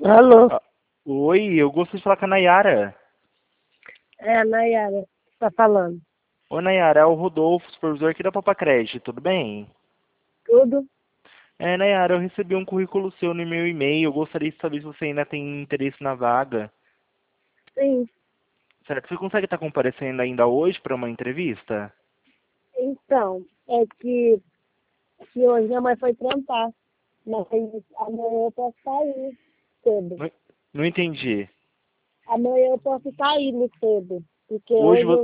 Alô? Ah, oi, eu gostaria de falar com a Nayara. É a Nayara que tá falando. Oi, Nayara, é o Rodolfo, supervisor aqui da Papacred, tudo bem? Tudo? Nayara, eu recebi um currículo seu no meu e-mail, eu gostaria de saber se você ainda tem interesse na vaga. Sim. Certo, você consegue estar comparecendo ainda hoje para uma entrevista? Então, é que hoje minha mãe foi trampar. Mas amanhã eu posso sair cedo. Não, não entendi. Amanhã eu posso sair cedo. Porque Hoje, vo-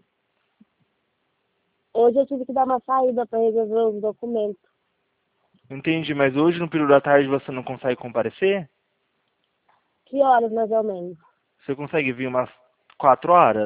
hoje eu tive que dar uma saída para resolver os documentos. entendi, mas hoje no período da tarde você não consegue comparecer? Que horas mais ou menos? Você consegue vir umas 4 horas?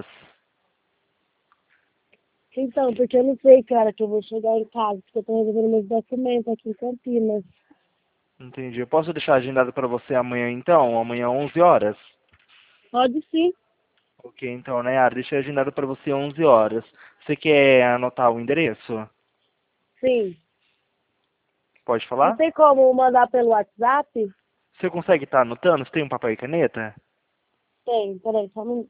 Então, porque eu não sei que hora que eu vou chegar em casa, porque eu tô resolvendo meus documentos aqui em Campinas. Entendi. Eu posso deixar agendado para você amanhã então? Amanhã 11 horas? Pode sim. Ok, então, Nayara, deixei agendado para você 11 horas. Você quer anotar o endereço? Sim. Pode Não falar? tem como mandar pelo WhatsApp? Você consegue estar anotando? Você tem um papel e caneta? Tem, peraí, só um minuto.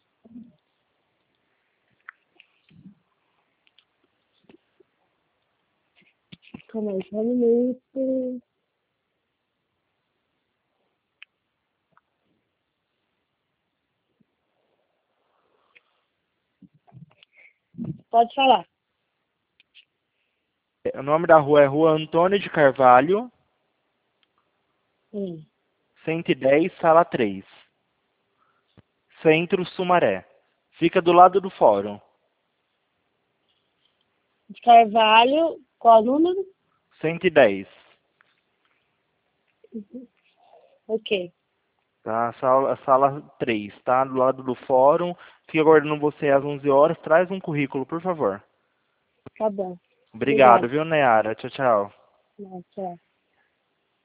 Calma aí, só um minuto. Pode falar. O nome da rua é Rua Antônio de Carvalho, Hum. 110, sala 3, Centro Sumaré. Fica do lado do fórum. De Carvalho, qual o número? 110. Ok, Tá? Sala 3, tá? Do lado do fórum. Fica aguardando você às 11 horas. Traz um currículo, por favor. tá bom. Obrigado, Obrigada. viu, Nayara? Tchau, tchau. Tchau.